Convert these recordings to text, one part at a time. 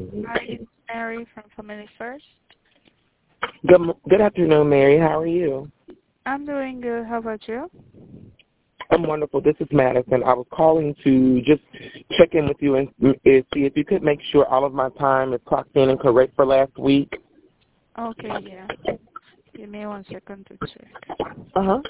Hi, it's Mary from Family First. Good afternoon, Mary. How are you? I'm doing good. How about you? I'm wonderful. This is Madison. I was calling to just check in with you and see if you could make sure all of my time is clocked in and correct for last week. Okay, yeah. Give me 1 second to check. Uh-huh.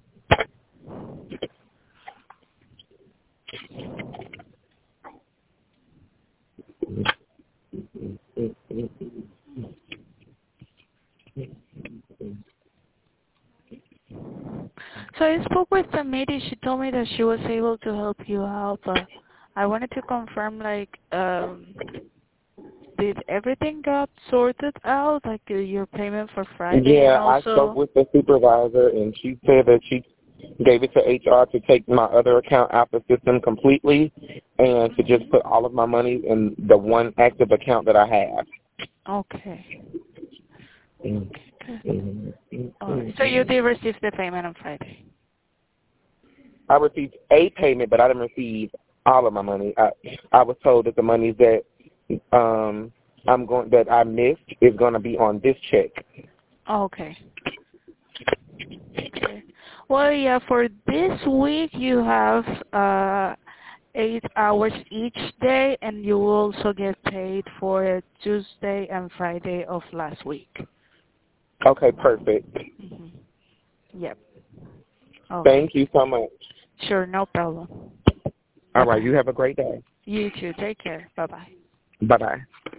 So I spoke with the lady. She told me that she was able to help you out, but I wanted to confirm, like, did everything got sorted out, like your payment for Friday, and Yeah, I spoke also? with the supervisor, and she said that she gave it to HR to take my other account out the system completely and to just put all of my money in the one active account that I have. Okay. Mm-hmm. All right. So you did receive the payment on Friday? I received a payment, but I didn't receive all of my money. I was told that the money that that I missed is going to be on this check. Okay. Okay. Well, yeah, for this week you have 8 hours each day, and you will also get paid for Tuesday and Friday of last week. Okay, perfect. Mm-hmm. Yep. Okay. Thank you so much. Sure, no problem. All right, Bye-bye. you have a great day. You too. Take care. Bye-bye. Bye-bye.